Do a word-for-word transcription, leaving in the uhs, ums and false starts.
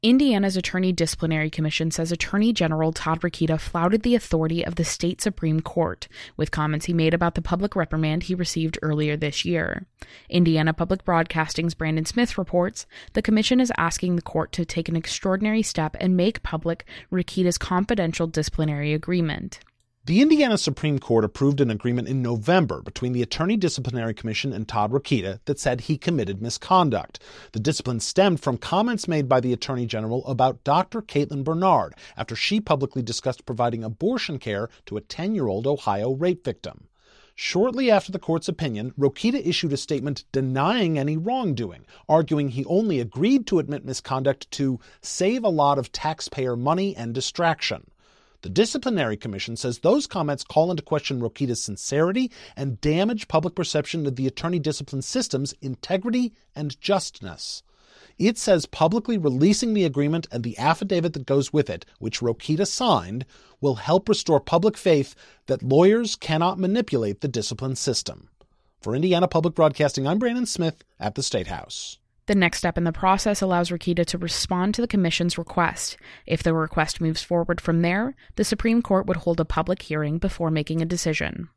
Indiana's Attorney Disciplinary Commission says Attorney General Todd Rokita flouted the authority of the state Supreme Court with comments he made about the public reprimand he received earlier this year. Indiana Public Broadcasting's Brandon Smith reports the commission is asking the court to take an extraordinary step and make public Rokita's confidential disciplinary agreement. The Indiana Supreme Court approved an agreement in November between the Attorney Disciplinary Commission and Todd Rokita that said he committed misconduct. The discipline stemmed from comments made by the Attorney General about Doctor Caitlin Bernard after she publicly discussed providing abortion care to a ten-year-old Ohio rape victim. Shortly after the court's opinion, Rokita issued a statement denying any wrongdoing, arguing he only agreed to admit misconduct to save a lot of taxpayer money and distraction. The Disciplinary Commission says those comments call into question Rokita's sincerity and damage public perception of the attorney discipline system's integrity and justness. It says publicly releasing the agreement and the affidavit that goes with it, which Rokita signed, will help restore public faith that lawyers cannot manipulate the discipline system. For Indiana Public Broadcasting, I'm Brandon Smith at the State House. The next step in the process allows Rokita to respond to the commission's request. If the request moves forward from there, the Supreme Court would hold a public hearing before making a decision.